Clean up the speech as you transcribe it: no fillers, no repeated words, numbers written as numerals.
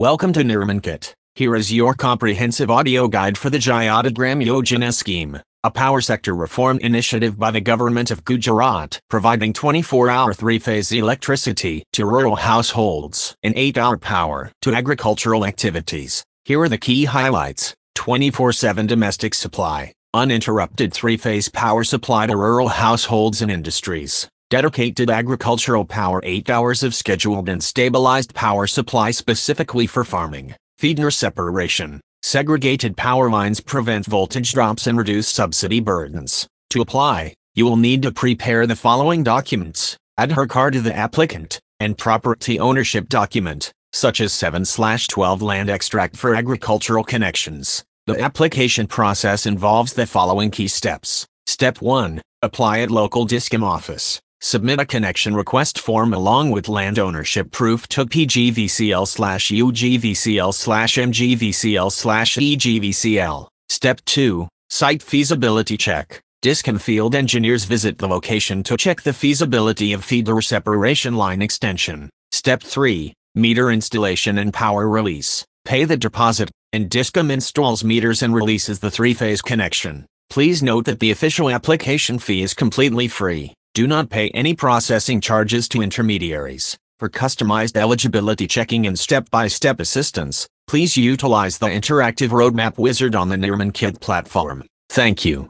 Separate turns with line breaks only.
Welcome to NirmanKit. Here is your comprehensive audio guide for the Jyotigram Yojana scheme, a power sector reform initiative by the government of Gujarat, providing 24-hour three-phase electricity to rural households and 8-hour power to agricultural activities. Here are the key highlights: 24/7 domestic supply, uninterrupted three-phase power supply to rural households and industries. Dedicated agricultural power, 8 hours of scheduled and stabilized power supply specifically for farming. Feeder separation. Segregated power lines prevent voltage drops and reduce subsidy burdens. To apply, you will need to prepare the following documents: Aadhaar card to the applicant, and property ownership document, such as 7/12 land extract for agricultural connections. The application process involves the following key steps. Step 1. Apply at local DISCOM office. Submit a connection request form along with land ownership proof to PGVCL/UGVCL/MGVCL/EGVCL. Step 2. Site feasibility check. DISCOM field engineers visit the location to check the feasibility of feeder separation line extension. Step 3. Meter installation and power release. Pay the deposit, and DISCOM installs meters and releases the three-phase connection. Please note that the official application fee is completely free. Do not pay any processing charges to intermediaries. For customized eligibility checking and step-by-step assistance, please utilize the interactive roadmap wizard on the NirmanKit platform. Thank you.